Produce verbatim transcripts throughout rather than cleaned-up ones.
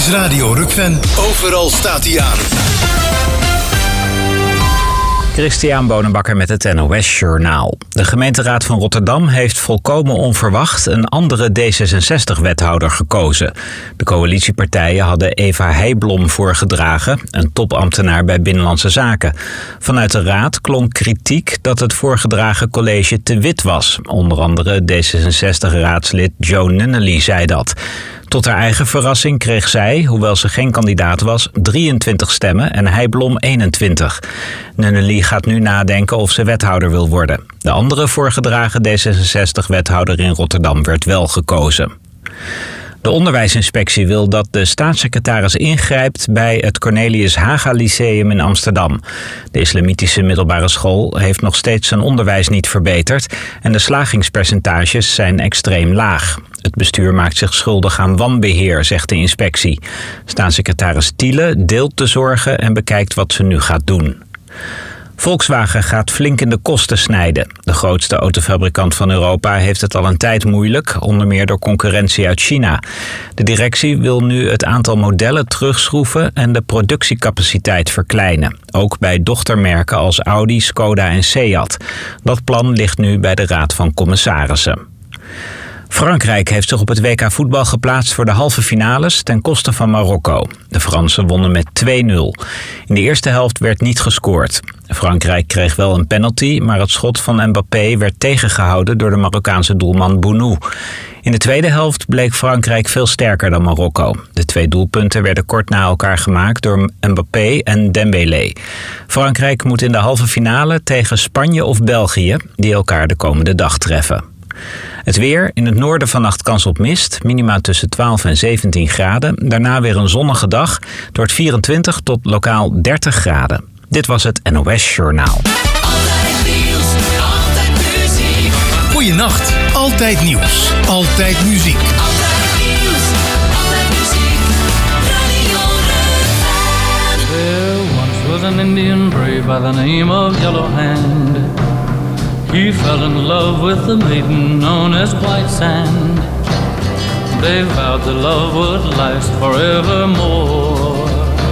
is Radio Rukven. Overal staat hij aan. Christian Bonenbakker met het N O S Journaal. De gemeenteraad van Rotterdam heeft volkomen onverwacht een andere D zesenzestig-wethouder gekozen. De coalitiepartijen hadden Eva Heijblom voorgedragen, een topambtenaar bij Binnenlandse Zaken. Vanuit de raad klonk kritiek dat het voorgedragen college te wit was. Onder andere D zesenzestig-raadslid Joe Nunnally zei dat. Tot haar eigen verrassing kreeg zij, hoewel ze geen kandidaat was, drieëntwintig stemmen en Heijblom eenentwintig. Nunnally gaat nu nadenken of ze wethouder wil worden. De andere voorgedragen D zesenzestig-wethouder in Rotterdam werd wel gekozen. De onderwijsinspectie wil dat de staatssecretaris ingrijpt bij het Cornelius Haga Lyceum in Amsterdam. De islamitische middelbare school heeft nog steeds zijn onderwijs niet verbeterd en de slagingspercentages zijn extreem laag. Het bestuur maakt zich schuldig aan wanbeheer, zegt de inspectie. Staatssecretaris Thiele deelt de zorgen en bekijkt wat ze nu gaat doen. Volkswagen gaat flink in de kosten snijden. De grootste autofabrikant van Europa heeft het al een tijd moeilijk, onder meer door concurrentie uit China. De directie wil nu het aantal modellen terugschroeven en de productiecapaciteit verkleinen. Ook bij dochtermerken als Audi, Skoda en Seat. Dat plan ligt nu bij de Raad van Commissarissen. Frankrijk heeft zich op het W K voetbal geplaatst voor de halve finales ten koste van Marokko. De Fransen wonnen met twee nul. In de eerste helft werd niet gescoord. Frankrijk kreeg wel een penalty, maar het schot van Mbappé werd tegengehouden door de Marokkaanse doelman Bounou. In de tweede helft bleek Frankrijk veel sterker dan Marokko. De twee doelpunten werden kort na elkaar gemaakt door Mbappé en Dembélé. Frankrijk moet in de halve finale tegen Spanje of België, die elkaar de komende dag treffen. Het weer, in het noorden vannacht kans op mist, minima tussen twaalf en zeventien graden. Daarna weer een zonnige dag, het wordt vierentwintig tot lokaal dertig graden. Dit was het N O S Journaal. Altijd nieuws, altijd muziek. Goeienacht, altijd nieuws, altijd muziek. Altijd nieuws, altijd muziek. Radio Rukven. There once was an Indian brave by the name of Yellow Hand. He fell in love with a maiden known as White Sand. They vowed the love would last forevermore.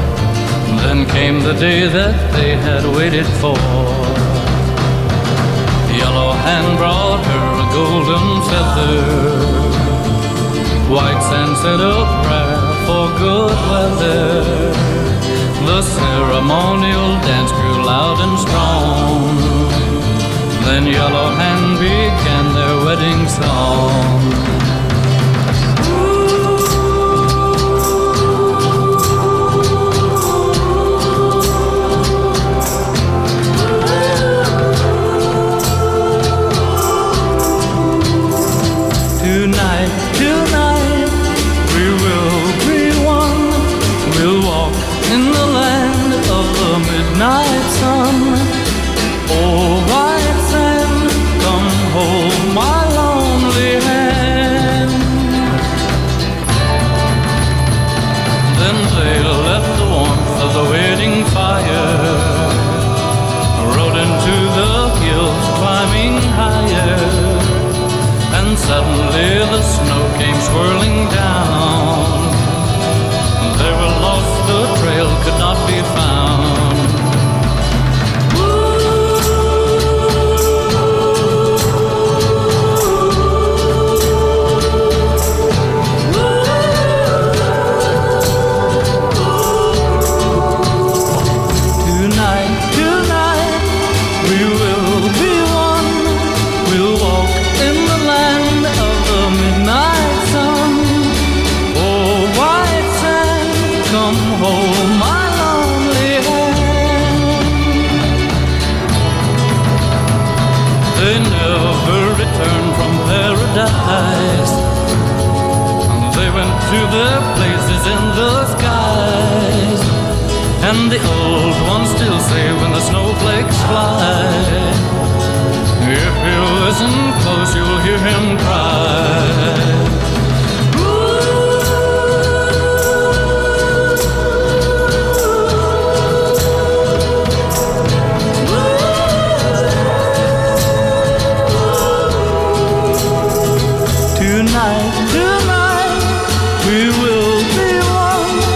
Then came the day that they had waited for. Yellow Hand brought her a golden feather. White Sand said a prayer for good weather. The ceremonial dance grew loud and strong. Then Yellow Hand began their wedding song. Tonight, tonight, we will be one. We'll walk in the land of the midnight sun. Oh, White Sand, come hold my lonely hand. Then they left the warmth of the waiting fire, rode into the hills, climbing higher, and suddenly the snow came swirling down. They were lost, the trail could not be found. They went to their places in the skies, and the old ones still say when the snowflakes fly, if you listen close you'll hear him cry. Tonight, tonight, we will be one.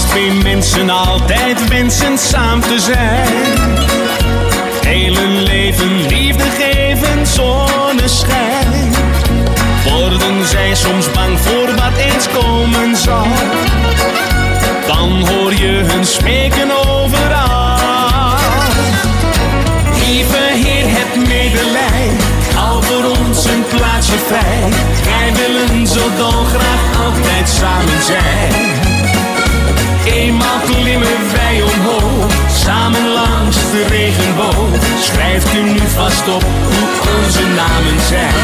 twee mensen altijd wensen samen te zijn. Heel hun leven liefde geven, zonneschijn. Worden zij soms bang voor wat eens komen zal, dan hoor je hun smeken overal. Lieve Heer, heb medelij, hou voor ons een plaatsje vrij. Wij willen zo dolgraag altijd samen zijn. Eenmaal klimmen wij omhoog, samen langs de regenboog. Schrijft u nu vast op hoe onze namen zijn.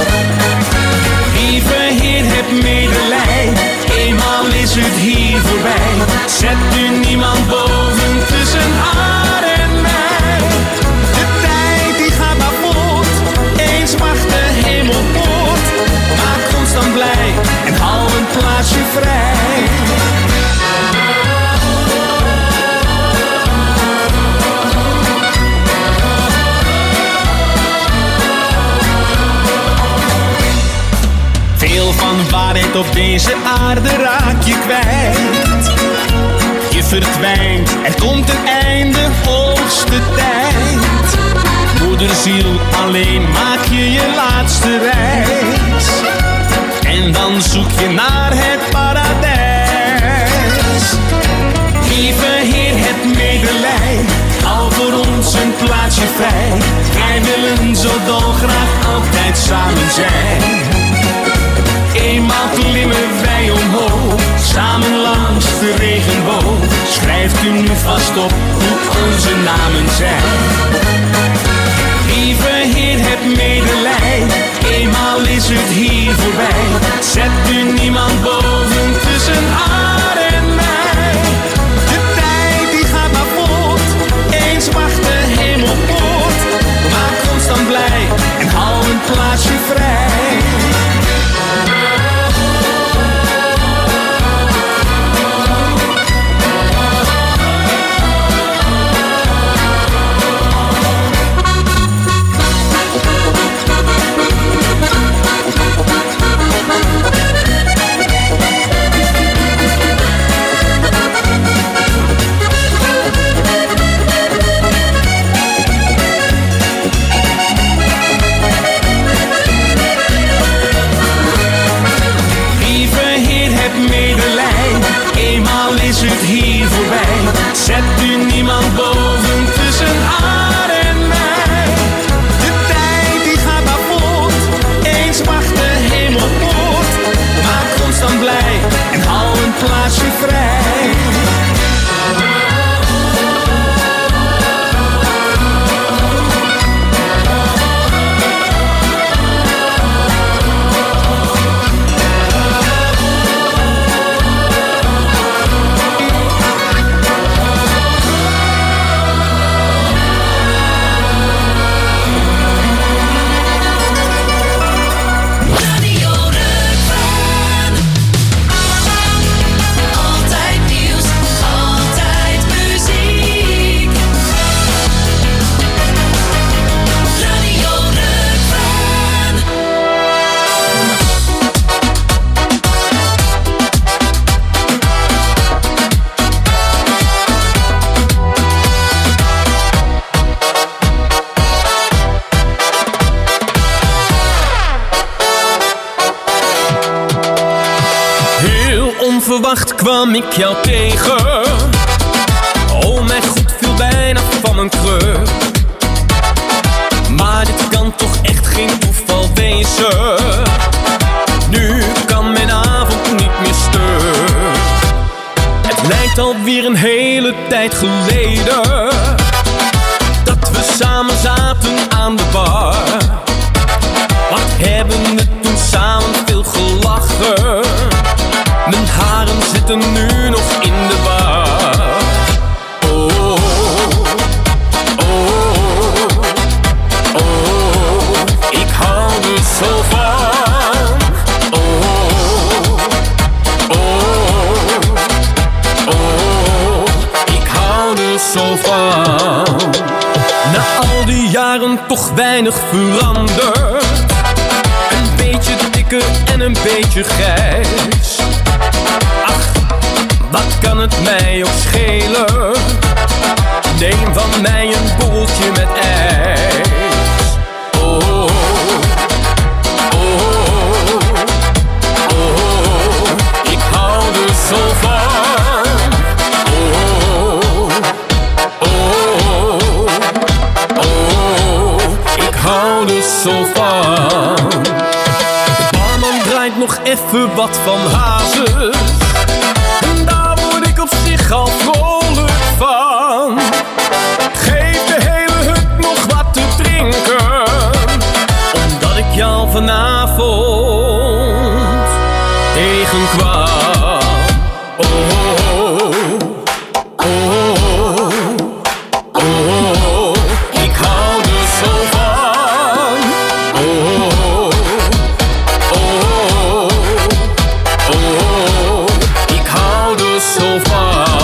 Lieve Heer, heb medelij, eenmaal is het hier voorbij. Zet u niemand boven tussen haar en mij. De tijd die gaat maar voort, eens wacht de hemel poort. Maak ons dan blij en hou een plaatsje vrij. Veel van waarheid op deze aarde raak je kwijt. Je verdwijnt, er komt een einde, hoogste tijd. Moederziel, alleen maak je je laatste reis. En dan zoek je naar het paradijs. Lieve Heer, heb medelij, hou voor ons een plaatsje vrij. Wij willen zo dolgraag altijd samen zijn. Eenmaal klimmen wij omhoog, samen langs de regenboog. Schrijft u nu vast op hoe onze namen zijn. Lieve Heer, heb medelij, eenmaal is het hier voorbij. Zet u niemand boven tussen haar en mij. De tijd die gaat maar voort, eens wacht de hemel poort. Maak ons dan blij en hou een plaatsje vrij. Zet u niemand boven tussen haar en mij. De tijd die gaat maar voort, eens wacht de hemel poort. Maak ons dan blij en hou een plaatsje vrij. Onverwacht kwam ik jou tegen. Oh mijn god, viel bijna van mijn kruk. Maar dit kan toch echt geen toeval wezen. Nu kan mijn avond niet meer stuk. Het lijkt alweer een hele tijd geleden dat we samen zaten aan de bar. Wat hebben we toen samen veel gelachen. Mijn haren zitten nu nog in de war. Oh, oh, oh, oh, ik hou er zo van. Oh, oh, oh, ik hou er zo van. Na al die jaren toch weinig veranderd. Een beetje dikker en een beetje grijs. wat kan het mij ook schelen? Neem van mij een boeltje met ijs. Oh, oh, oh, oh, oh, ik hou er zo van. Oh, oh, oh, oh, ik hou er zo van. De barman draait nog even wat van hazes. En daar word ik op zich al vrolijk van. Geef de hele hut nog wat te drinken, omdat ik jou vanavond tegenkwam. Oh, oh, oh, oh, oh, oh, ik hou er zo van. Oh, oh, oh, oh, ik hou er zo van.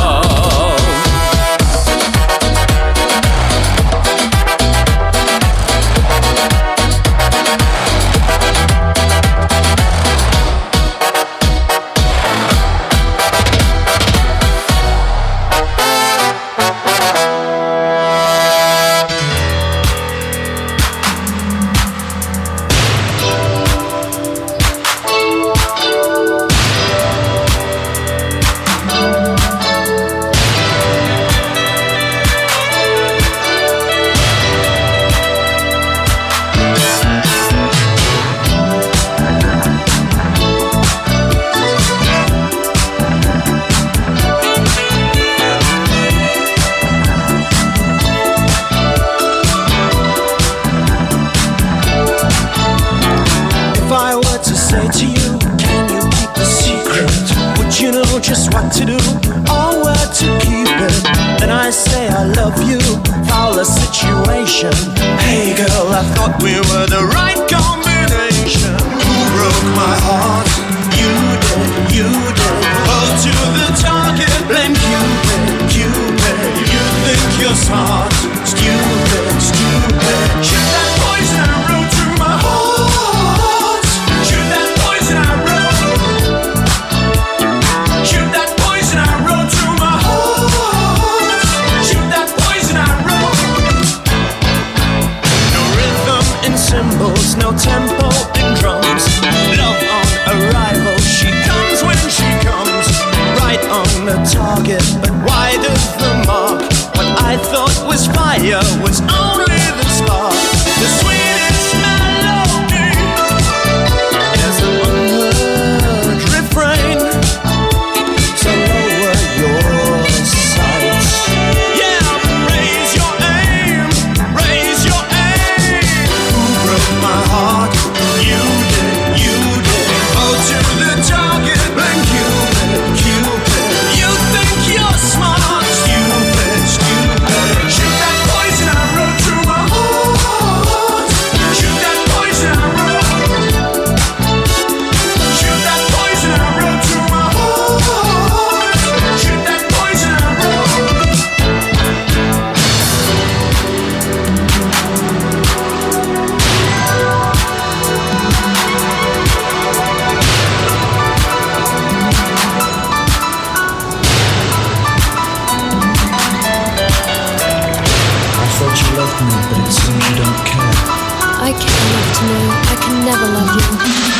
Just what to do or where to keep it. Then I say I love you, foul the situation. Hey girl, I thought we were the right combination. Who broke my heart? You did, you did. Hold to the target, blame Cupid, Cupid. You think you're smart, stupid, stupid. Shoot that poison arrow through my heart. Shoot that poison arrow. Shoot that poison arrow through my heart. Shoot that poison arrow. No rhythm in cymbals, no tempo in drums. Love on arrival, she comes when she comes. Right on the target, but wide of the mark. What I thought was fire was only the spark. The sweetest melody is an unheard refrain. So lower your sights. Yeah, raise your aim, raise your aim. Who broke my heart? You did, you did. Oh, to the target, blame Cupid, Cupid. You think you're smart, stupid, stupid. Shoot that poison arrow through my heart. Shoot that poison arrow. Shoot that poison arrow through my heart. Shoot that poison arrow. I thought you loved me, but it seems you don't care. I care enough to know I can never love you.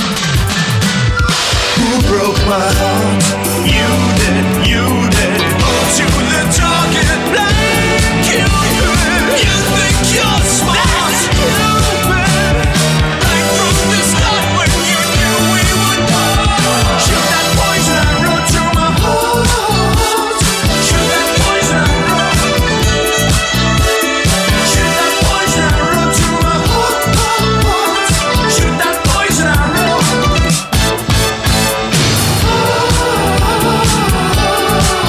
Who broke my heart? You did, you did. Oh, to the target, blame Cupid. You think you're smart, stupid. Right from the start when you knew we would part. Shoot that poison arrow through my heart. Shoot that poison arrow. Shoot that poison arrow through my heart. Shoot that poison arrow.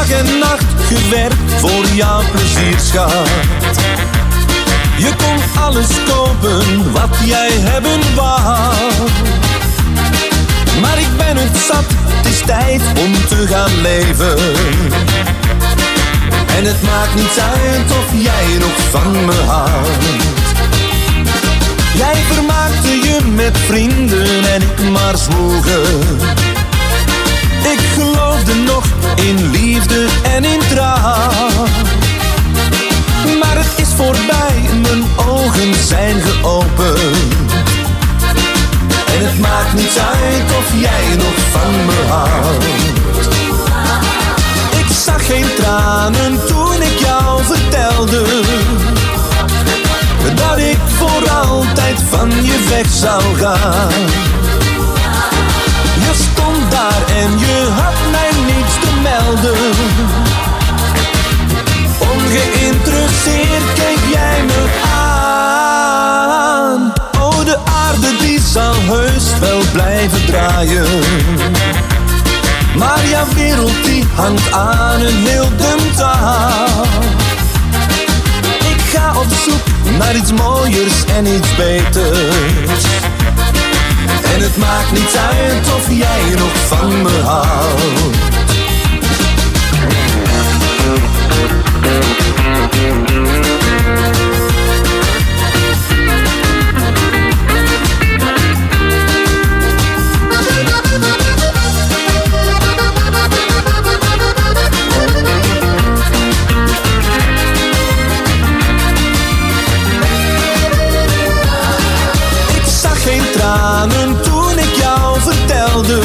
dag en nacht gewerkt voor jouw plezier, schat. Je kon alles kopen wat jij hebben wou. Maar ik ben het zat, het is tijd om te gaan leven. En het maakt niet uit of jij nog van me houdt. Jij vermaakte je met vrienden en ik maar zwoegen. Ik geloofde nog in liefde en in trouw. Maar het is voorbij, mijn ogen zijn geopend. En het maakt niet uit of jij nog van me houdt. Ik zag geen tranen toen ik jou vertelde dat ik voor altijd van je weg zou gaan. Je stond daar en je had mij niets te melden. Ongeïnteresseerd keek jij me aan. Oh, de aarde die zal heus wel blijven draaien. Maar jouw wereld die hangt aan een heel dun touw. Ik ga op zoek naar iets mooiers en iets beters. En het maakt niet uit of jij nog van me houdt. Toen ik jou vertelde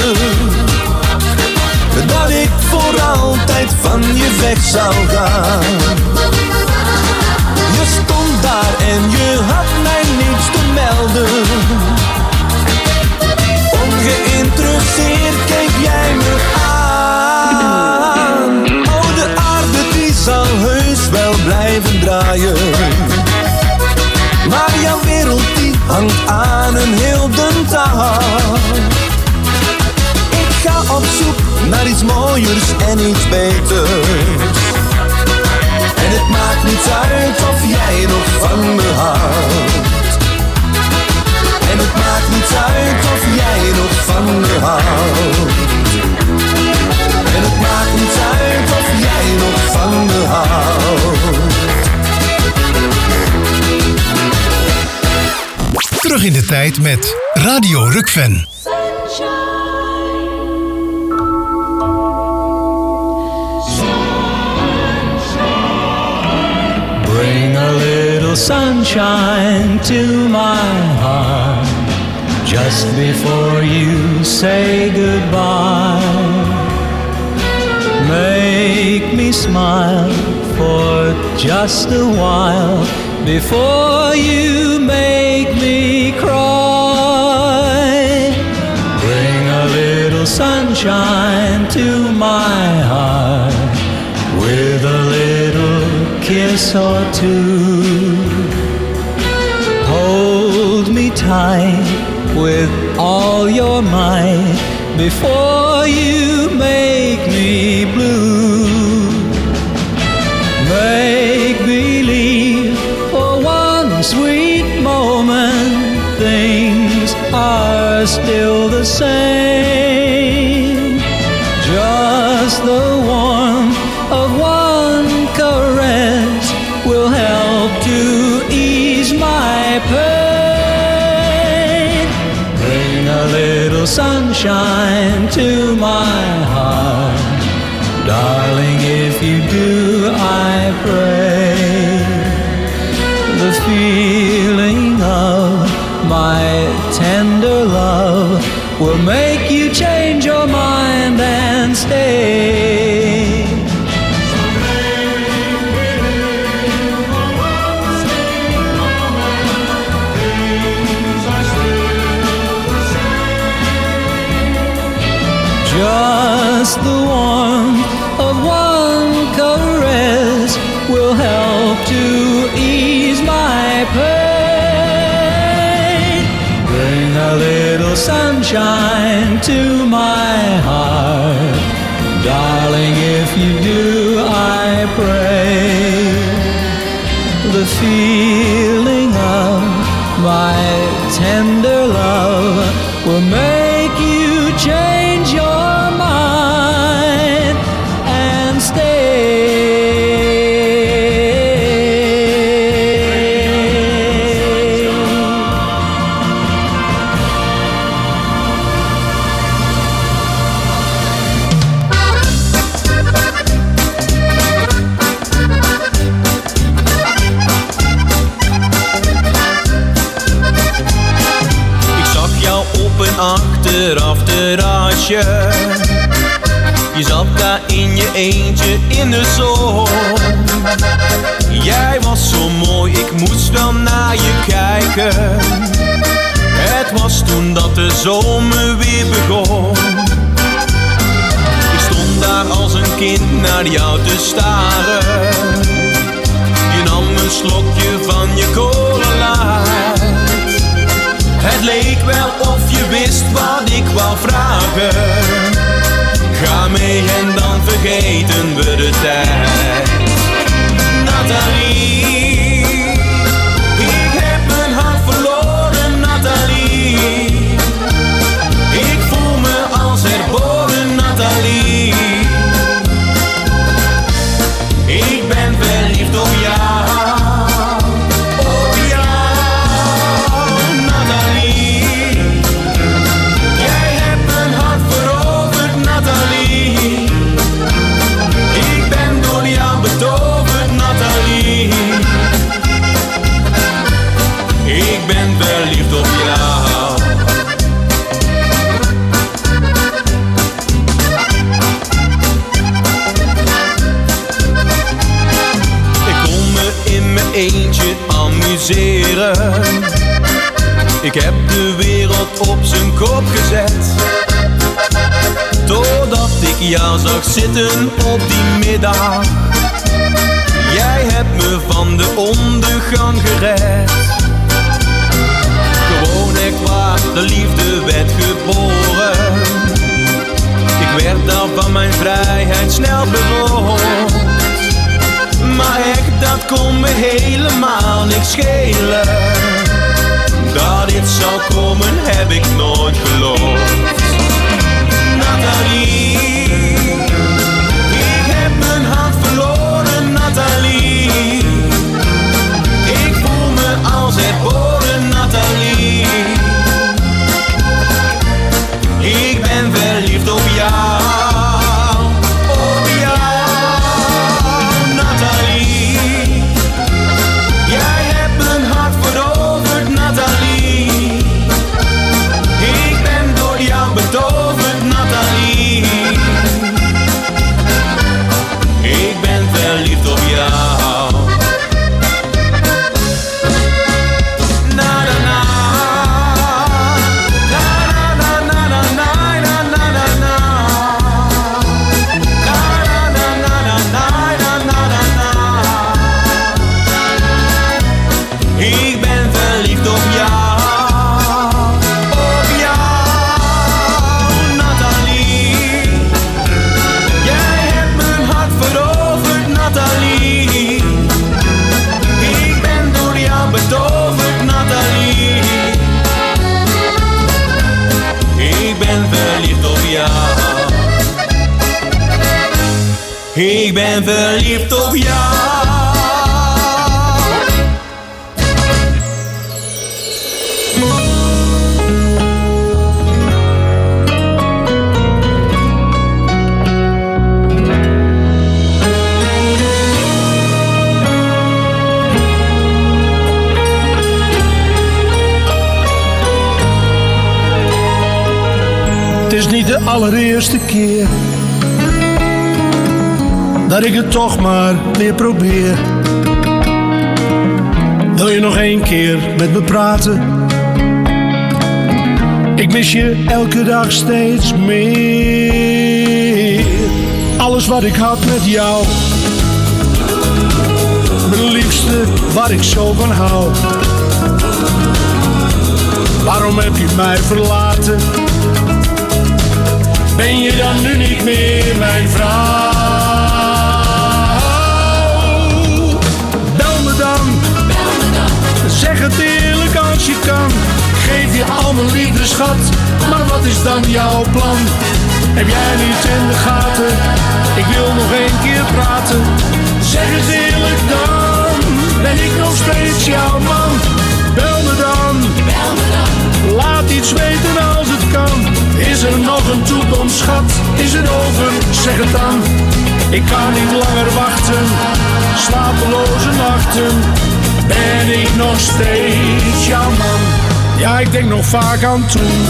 dat ik voor altijd van je weg zou gaan. Je stond daar en je had mij niets te melden. Ongeïnteresseerd keek jij me aan. Oh, de aarde die zal heus wel blijven draaien. Maar jouw wereld die hangt aan een heel dun touw. Ik ga op zoek naar iets mooiers en iets beters. En het maakt niet uit of jij nog van me houdt. En het maakt niet uit of jij nog van me houdt. En het maakt niet uit of jij nog van me houdt. Terug in de tijd met Radio Rukven. Bring a little sunshine to my heart just before you say goodbye. Make me smile for just a while before you make me cry. Bring a little sunshine to my heart with a little kiss or two. Hold me tight with all your might before you make me blue. Make believe for one sweet moment things are still the same. Just the warmth of one caress will help to ease my pain. Bring a little sunshine to my heart. Darling, if you do, I pray the feeling of my tender love will make you change your mind and stay. Just the warmth of one caress will help to ease my pain. Bring a little sunshine to my heart. Darling, if you do, feeling of my tender love will make you change your mind and stay. Achteraf terrasje, je zat daar in je eentje in de zon. Jij was zo mooi, ik moest wel naar je kijken. Het was toen dat de zomer weer begon. Ik stond daar als een kind naar jou te staren. Je nam een slokje van je cola. Het leek wel of je wist wat ik wou vragen. Ga mee en dan vergeten we de tijd. Nathalie, ik heb mijn hart verloren, Nathalie. Ik voel me als herboren, Nathalie. Ik ben verliefd op jou. Ik ben verliefd op jou. Ik kon me in mijn eentje amuseren. Ik heb de wereld op zijn kop gezet. Totdat ik jou zag zitten op die middag. Jij hebt me van de ondergang gered. Gewoon echt waar, de liefde werd geboren. Ik werd daar van mijn vrijheid snel beroofd. Maar echt, dat kon me helemaal niks schelen. Dat dit zou komen, heb ik nooit geloofd. Nathalie, ik heb mijn hart verloren, Nathalie. Ik voel me als herboren, Nathalie. Ik ben verliefd op jou, op jou, Nathalie. Jij hebt mijn hart veroverd, Nathalie. Ik ben door jou betoverd, Nathalie. Ik ben verliefd op jou. Na na na, na na na na na na na na na, na na na na na na na na. Ik ben verliefd op jou, op jou, Nathalie. Jij hebt mijn hart veroverd, Nathalie. Ik ben door jou betoverd, Nathalie. Ik ben verliefd op jou. Ik ben verliefd op jou. Het is niet de allereerste keer dat ik het toch maar weer probeer. Wil je nog één keer met me praten? Ik mis je elke dag steeds meer. Alles wat ik had met jou, mijn liefste waar ik zo van hou. Waarom heb je mij verlaten? Ben je dan nu niet meer mijn vrouw? Bel me dan, Zeg het eerlijk als je kan. Geef je al mijn liefde, schat. Maar wat is dan jouw plan? Heb jij niet in de gaten? Ik wil nog één keer praten. Zeg het eerlijk dan. Ben ik nog steeds jouw man? Bel me dan. Bel me dan. Laat iets weten als het kan. Is er nog een toekomst, schat? Is het over? Zeg het dan. Ik kan niet langer wachten. Slapeloze nachten. Ben ik nog steeds jouw man? Ja, ik denk nog vaak aan toen.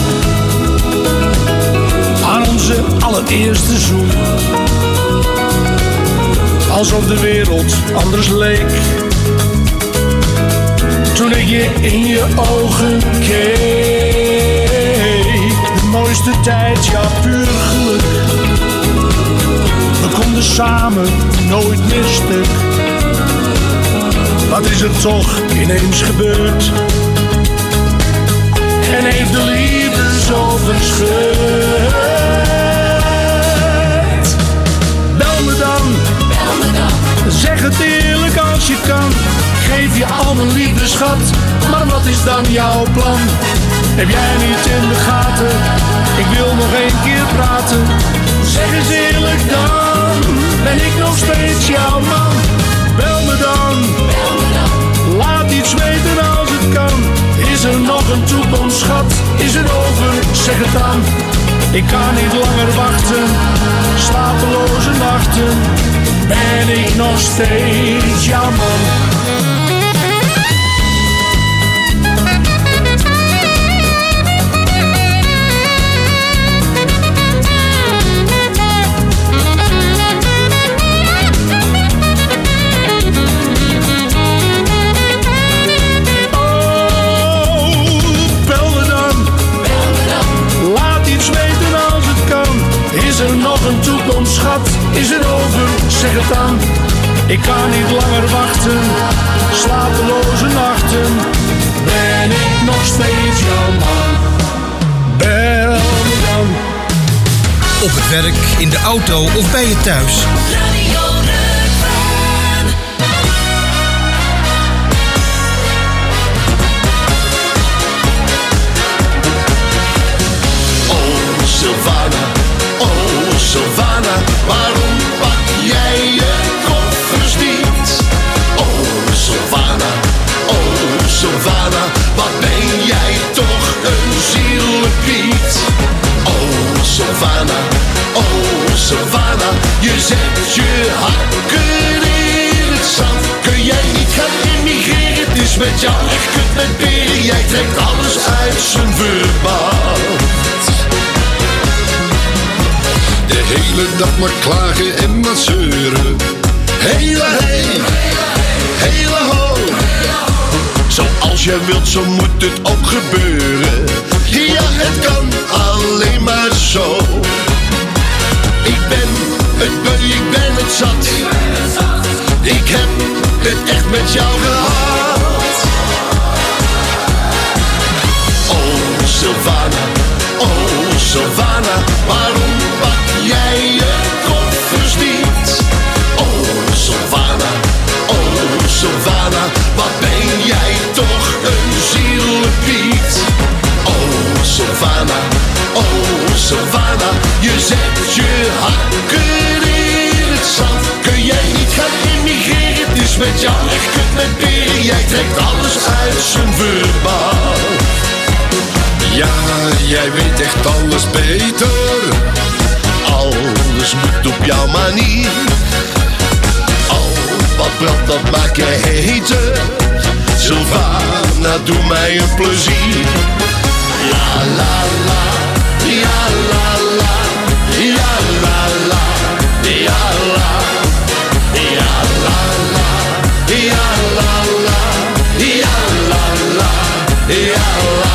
Aan onze allereerste zoen. Alsof de wereld anders leek. Toen ik je in je ogen keek. De mooiste tijd, ja, puur geluk. We konden samen nooit meer stuk. Wat is er toch ineens gebeurd? En heeft de liefde zo verscheurd? Bel me dan, bel me dan. Zeg het eerlijk als je kan. Geef je al mijn liefde, schat. Maar wat is dan jouw plan? Heb jij niet in de gaten? Ik wil nog één keer praten. Zeg eens eerlijk dan. Ben ik nog steeds jouw man? Bel me dan, bel me dan. Laat iets weten als het kan. Is er nog een toekomst, schat? Is het over? Zeg het dan. Ik kan niet langer wachten. Slapeloze nachten. Ben ik nog steeds jouw man? Is er nog een toekomst, schat? Is het over? Zeg het dan. Ik kan niet langer wachten. Slapeloze nachten. Ben ik nog steeds jouw man? Bel me dan. Op het werk, in de auto of bij je thuis. Radio Rukven. Oh, Sylvana. Oh, Sylvana, waarom pak jij je koffers niet? Oh, Sylvana, oh, Sylvana, wat ben jij toch een zielepiet? Oh, Sylvana, oh, Sylvana, je zet je hakken in het zand. Kun jij niet gaan immigreren? Het is met jou echt kut met peren. Jij trekt alles uit zijn verband. De hele dag maar klagen en maar zeuren. Hele heen, hele ho. Zoals jij wilt, zo moet het ook gebeuren. Ja, het kan alleen maar zo. Ik ben het beu, ik ben het zat. Ik heb het echt met jou gehad. Oh, Sylvana, oh, Sylvana, waarom pak jij je koffers niet? Oh, Sylvana, oh, Sylvana, wat ben jij toch een zielepiet? Oh, Sylvana, oh, Sylvana, je zet je hakken in het zand. Kun jij niet gaan immigreren? Het is met jou echt kut met peren. Jij trekt alles uit zijn verband. Ja, jij weet echt alles beter. Alles moet op jouw manier. Al wat brandt, dat maak jij heter. Sylvana, doe mij een plezier. La la la, ja la la, ja la la, ja la, ja la la, ja la la, ja la la, ja la.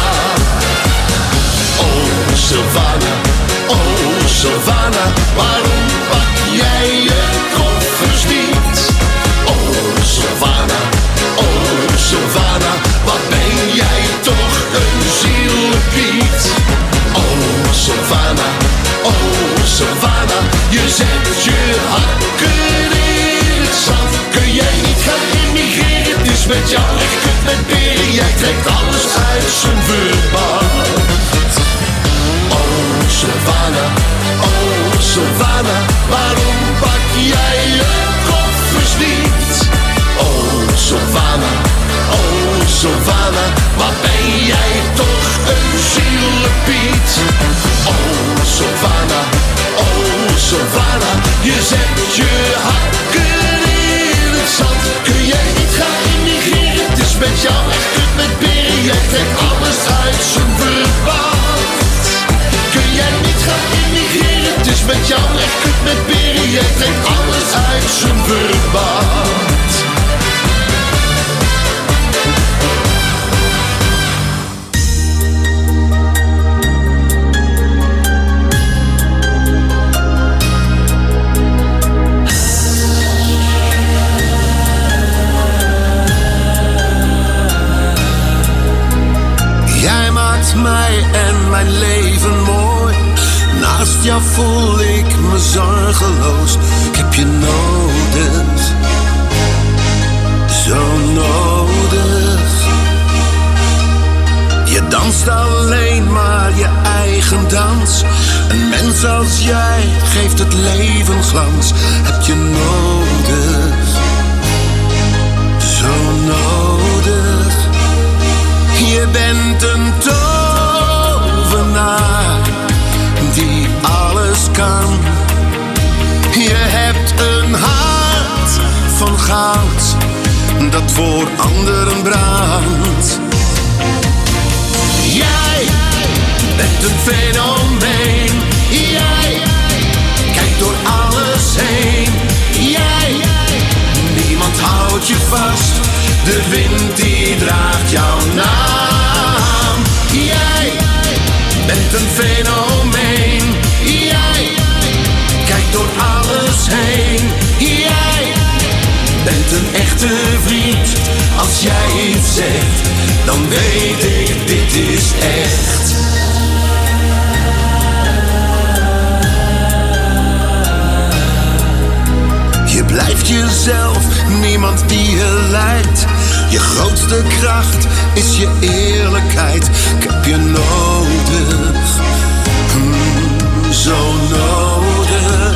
Oh, Sylvana, oh, Sylvana, waarom pak jij je koffers niet? Oh, Sylvana, oh, Sylvana, wat ben jij toch een zielepiet? Oh, Sylvana, oh, Sylvana, je zet je hakken in het zand. Kun jij niet gaan immigreren? Het is met jou echt kut met peren. trekt alles uit zijn verband. Oh Savannah, oh Savannah, waarom pak jij je koffers niet? Oh Savannah, oh Savannah, wat ben jij toch een zielepiet? Oh Savannah, oh Savannah, je zet je hakken in het zand. Kun jij niet gaan immigreren? Het is met jou echt kut met beren. Jij trekt alles uit zijn verband. Kun jij niet gaan immigreren? Het is met jou echt kut met beren. Jij trekt alles uit zijn verband. Mij en mijn leven mooi. Naast jou voel ik me zorgeloos. Ik heb je nodig, zo nodig. Je danst alleen maar je eigen dans. Een mens als jij geeft het leven glans. Heb je nodig, zo nodig. Je bent een tovenaar die alles kan. Je hebt een hart van goud dat voor anderen brandt. Jij bent een fenomeen. Jij kijkt door alles heen. Jij, niemand houdt je vast. De wind die draagt jouw naam. Jij bent een fenomeen. Jij kijkt door alles heen. Jij bent een echte vriend. Als jij iets zegt, dan weet ik, dit is echt. Je blijft jezelf, niemand die je leidt. Je grootste kracht is je eerlijkheid. Ik heb je nodig, hmm, zo nodig.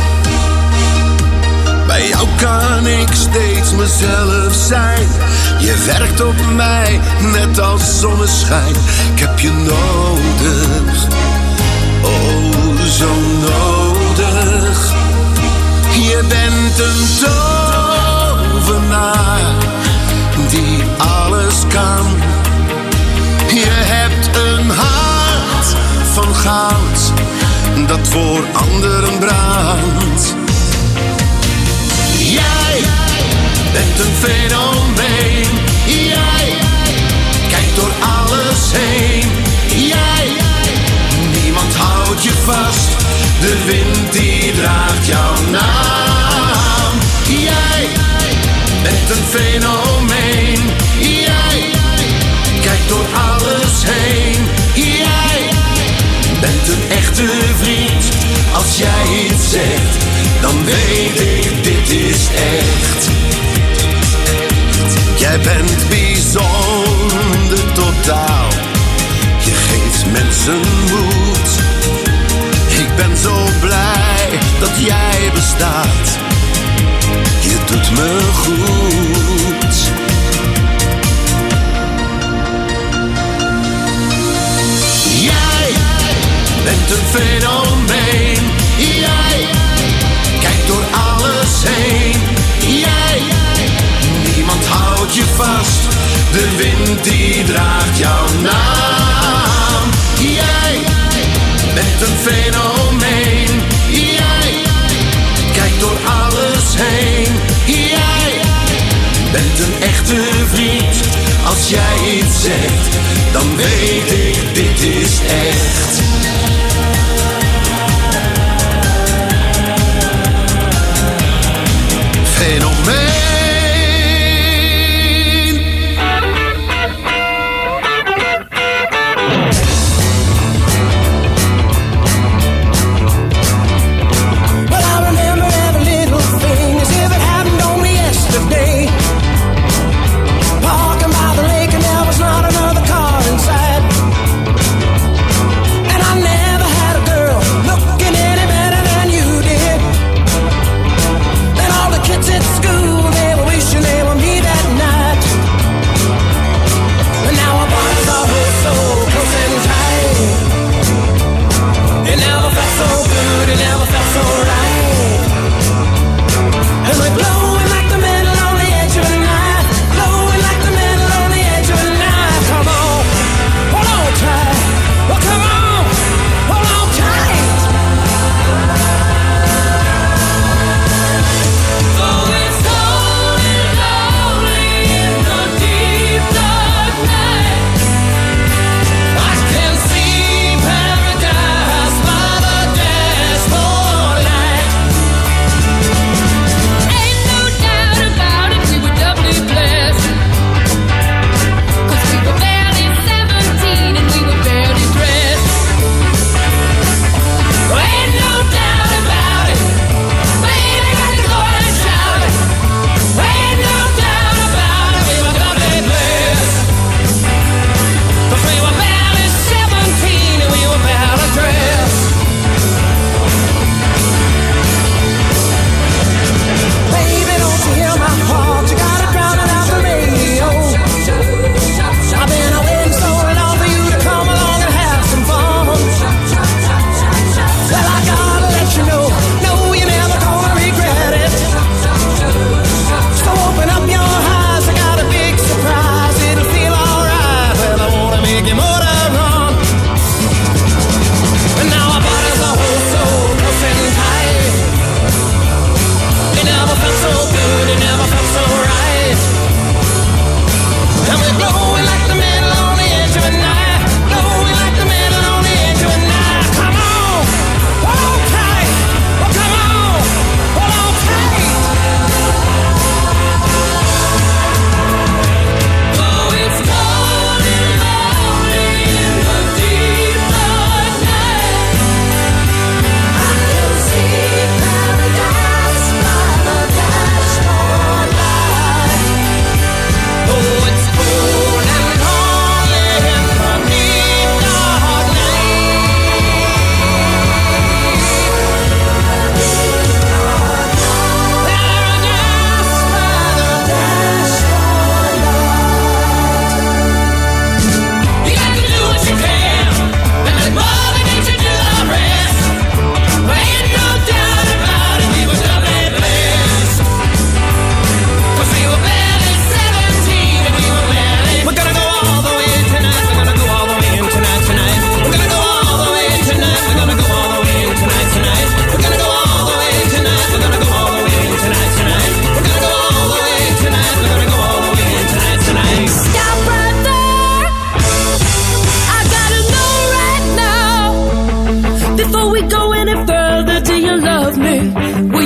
Bij jou kan ik steeds mezelf zijn. Je werkt op mij, net als zonneschijn. Ik heb je nodig, oh zo nodig. Je bent een tovenaar die alles kan. Je hebt een hart van goud dat voor anderen brandt. Jij bent een fenomeen. Jij kijkt door alles heen. Jij, niemand houdt je vast. De wind die draagt jouw naam. Jij bent een fenomeen. Jij kijkt door alles heen. Jij bent een echte vriend. Als jij iets zegt, dan weet ik, dit is echt. Jij bent bijzonder totaal. Je geeft mensen moed. Ik ben zo blij dat jij bestaat. Je doet me goed. Jij bent een fenomeen. Jij kijkt door alles heen. Jij, niemand houdt je vast. De wind die draagt jouw naam. Jij bent een fenomeen. Jij kijkt door alles heen. Jij bent een echte vriend. Als jij iets zegt, dan weet ik, dit is echt. Fenomeen. Parking by the lake and there was not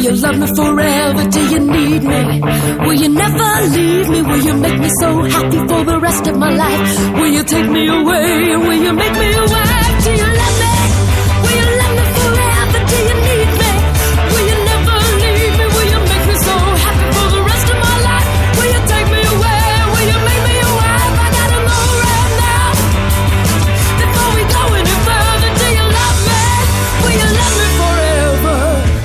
you love me forever? Do you need me? Will you never leave me? Will you make me so happy for the rest of my life? Will you take me away? Will you make me your wife? Do you love me? Will you love me forever? Do you need me? Will you never leave me? Will you make me so happy for the rest of my life? Will you take me away? Will you make me your wife? I gotta know right now, before we go any further. Do you love me? Will you love me forever?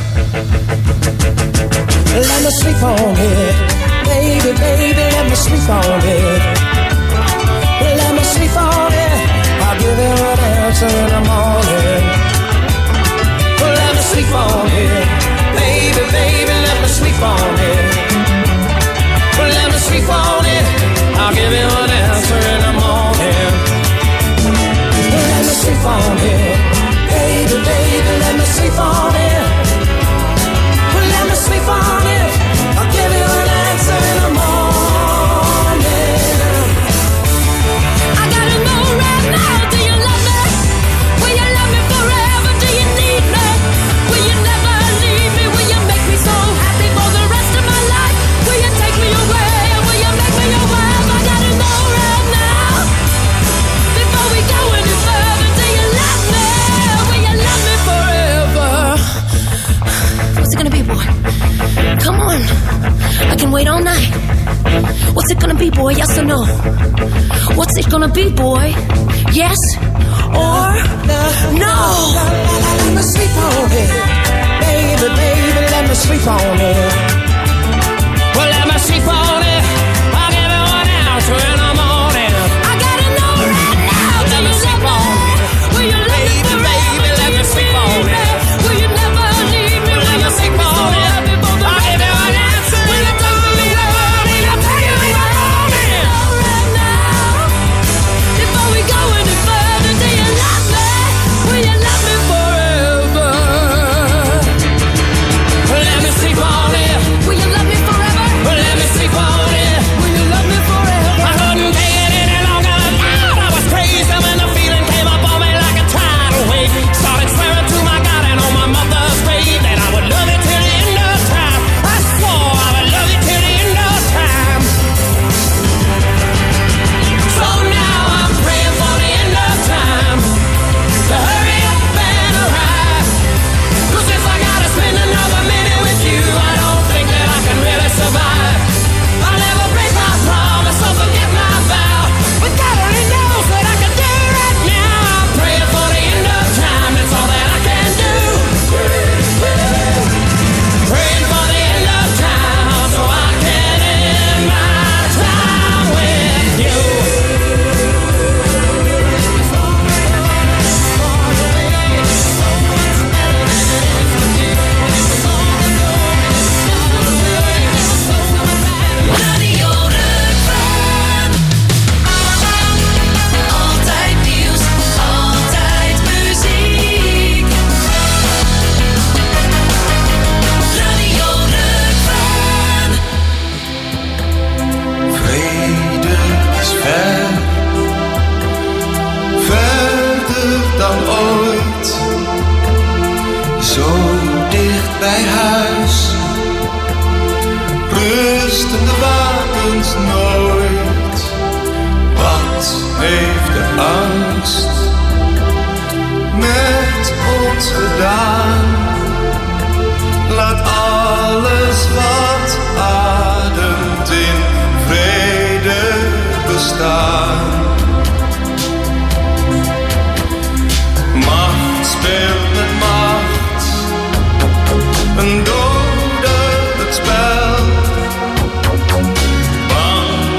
Let me sleep on it, baby, baby, let me sleep on it. Let me sleep on it, I'll give you an answer in the morning. Let me sleep on it, baby, baby, let me sleep on it. Let me sleep on it, I'll give you an answer in the morning. Let me sleep on it, baby, baby, let me sleep on it. Let me sleep on it, I'll give you an answer in the morning. I gotta know right now, do you love me? Will you love me forever? Do you need me? Will you never leave me? Will you make me so happy for the rest of my life? Will you take me away? Will you make me your wife? I gotta know right now, before we go any further. Do you love me? Will you love me forever? What's it gonna be, boy? Come on, I can wait all night. What's it gonna be, boy? Yes or no? What's it gonna be, boy? Yes or no? Let me sleep on it, baby, baby, let me sleep on it. Well, let me sleep on it, I'll give you an answer in the morning. I gotta know right now, do you love me? Will you love me forever? Baby, let me sleep on it. Will you never leave me? Will you sleep on it? I'll give you an answer in the morning. I'll tell you in the morning. Right now, before we go any further, do you love me? Will you love me forever? Let me sleep on it. Will you love me forever? Let me sleep on it. Will you love me forever? I couldn't take it any longer. I was crazy when the feeling came up on me like a tidal wave. Started swearing to my God and on my mother's grave that I would love you till the end of time. I swore I would love you till the end of time. So now I'm praying for the end of time to hurry up and arrive. 'Cause if I gotta spend another minute with you, I don't think that I can really survive. I'll never break my promise or forget my vow, but God only knows what I can do right now. I'm praying for the end of time, that's all that I can do. Praying for the end of time so I can end my time with you. Radio Rukven. Altijd nieuws, altijd muziek. Radio Rukven. Vrede is ver, verder dan ooit. Zo dicht bij huis, rusten de wapens nooit. Wat heeft de angst met ons gedaan? Laat alles wat ademt in vrede bestaan. Macht speelt met macht, een dodelijk spel. Bang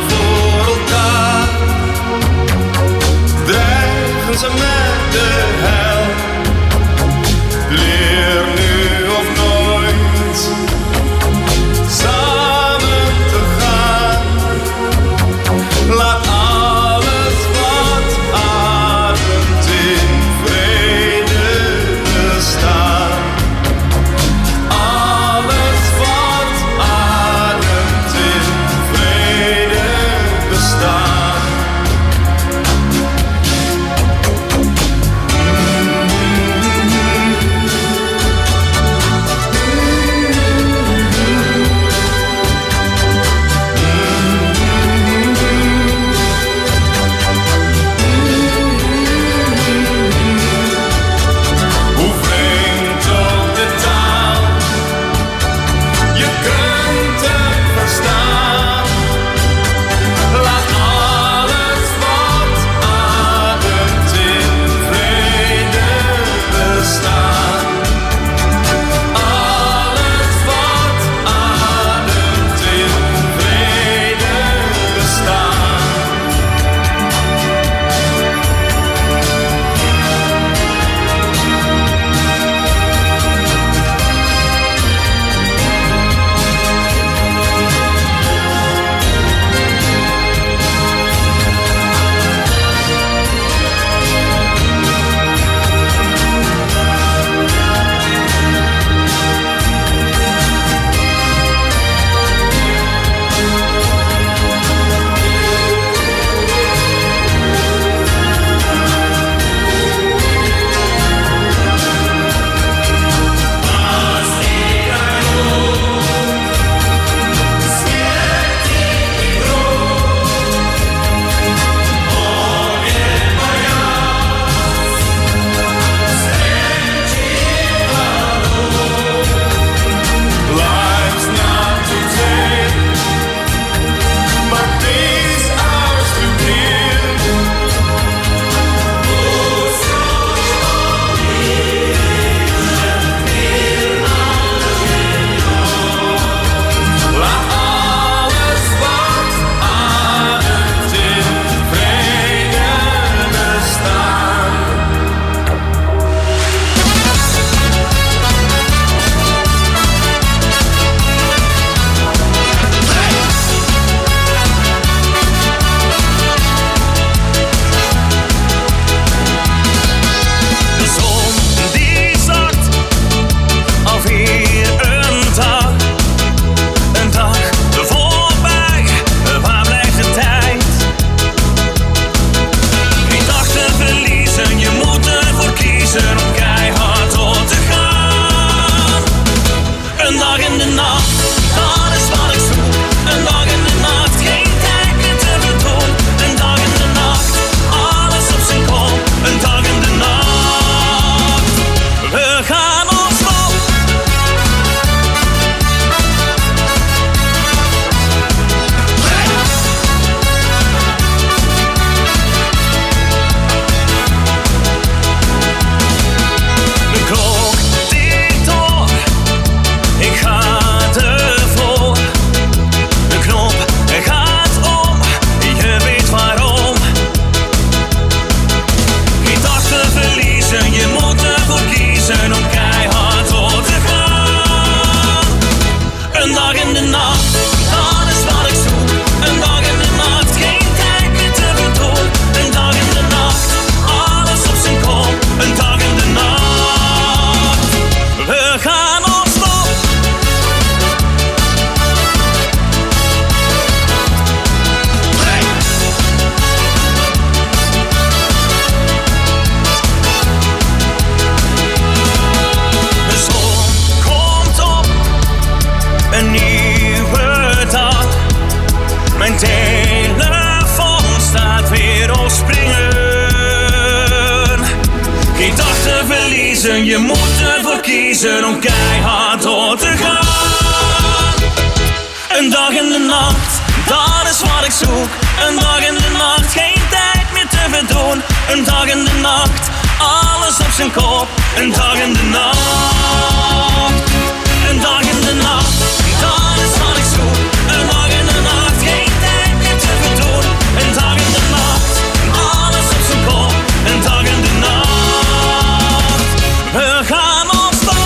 kiezen om keihard door te gaan. Een dag en de nacht, dat is wat ik zoek. Een dag en de nacht, geen tijd meer te verdoen. Een dag en de nacht, alles op zijn kop. Een dag en de nacht. Een dag en de nacht, dat is wat ik zoek. Een dag en de nacht, geen tijd meer te verdoen. Een dag en de nacht, alles op zijn kop. Een dag en de nacht, we gaan op stap.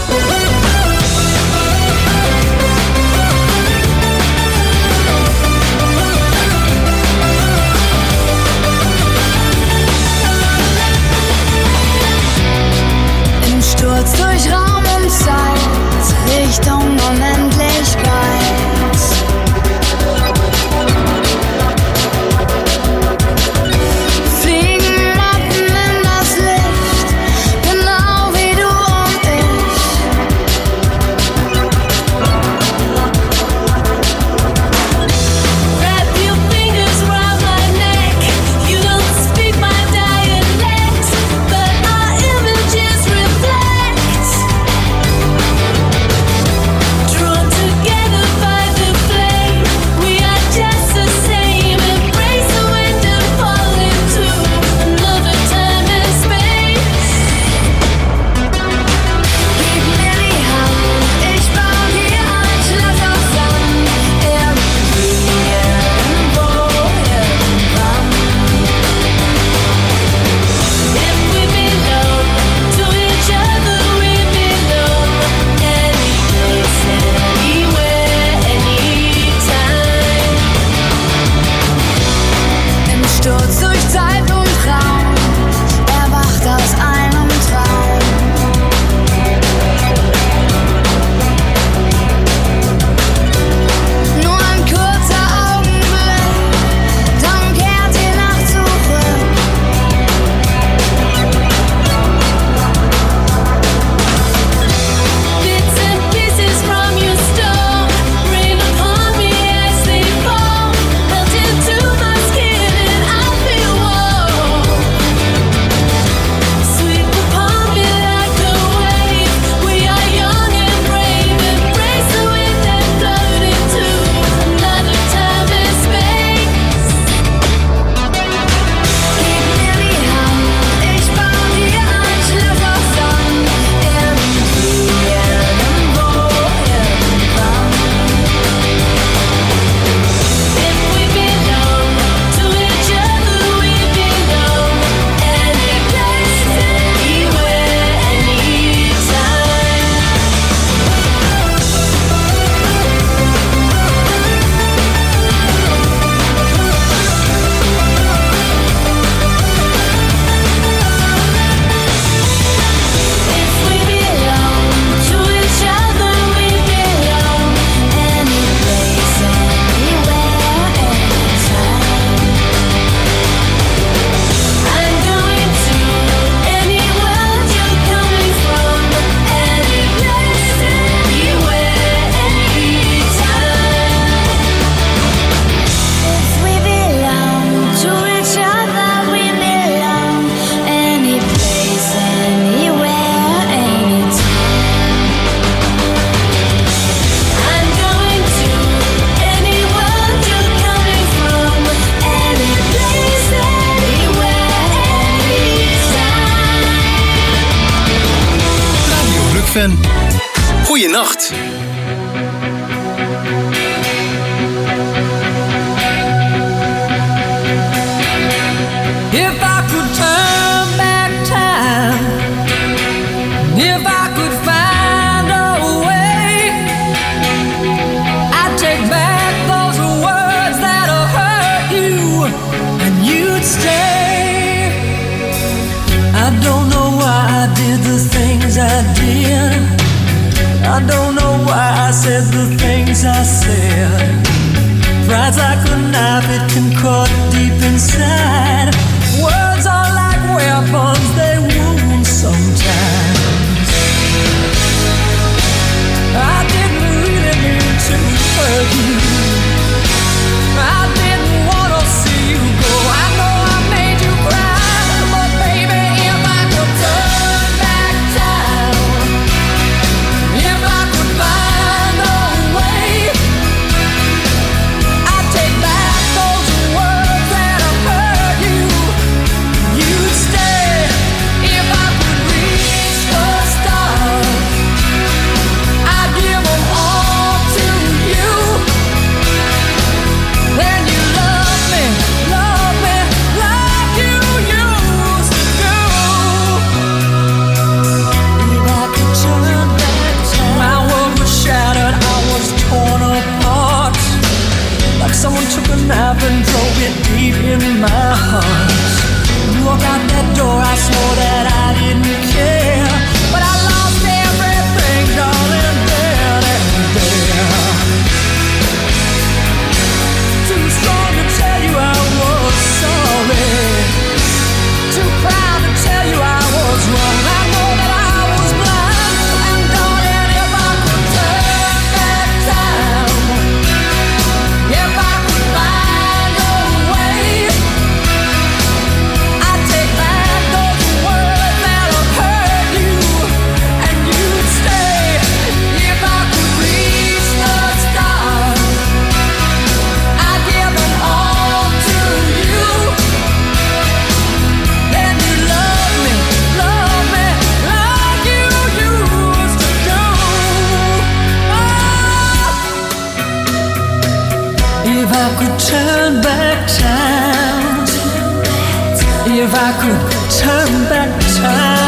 Im Sturz durch Raum und Zeit, Richtung Unendlichkeit. Fliegen Motten in das Licht, genau wie du und ich. Wrap your fingers round my neck. You don't speak my dialect, but our images reflect. Drawn together by the flame, we are just the same. Embrace the wind and fall into another time and space. Gib mir die Hand, ich baue dir ein Schloss aus Sand. Irgendwie, irgendwo, irgendwann. If we belong to each other, we belong any place, anywhere, anytime. Im Sturz durch Zeit und Raum, erwacht aus einem Traum. Nur ein kurzer Augenblick, dann kehrt die Nacht zurück. Bits and pieces from your storm rain upon me as they fall, melt into my skin and I feel warm. Sweep upon me like a wave. We are young and brave. Embrace the wind and float into another time and space. Gib mir die Hand, ich baue dir ein Schloss aus Sand. Irgendwie, irgendwo, irgendwann. If we belong to each other, we belong any place, anywhere, anytime. If we belong to each other, we belong any place, anywhere, anytime. I'm going to any world you're coming from, any place, anywhere, anytime. If we belong to each other, we belong any place, anywhere, anytime. I'm going to any world you're coming from, any place, anywhere, anytime. Radio Drukfan. Goeienacht. If I could turn back time, if I could find a way, I'd take back those words that hurt you, and you'd stay. I don't know why I did the things I did. I don't know why I said the things I said. Pride's like a knife, it can cut deep inside. Words are like weapons, they wound sometimes. I didn't really mean to hurt you. I didn't want to see you go. I know I made you cry, but baby, if I could turn back time, I could turn back time, if I could turn back time.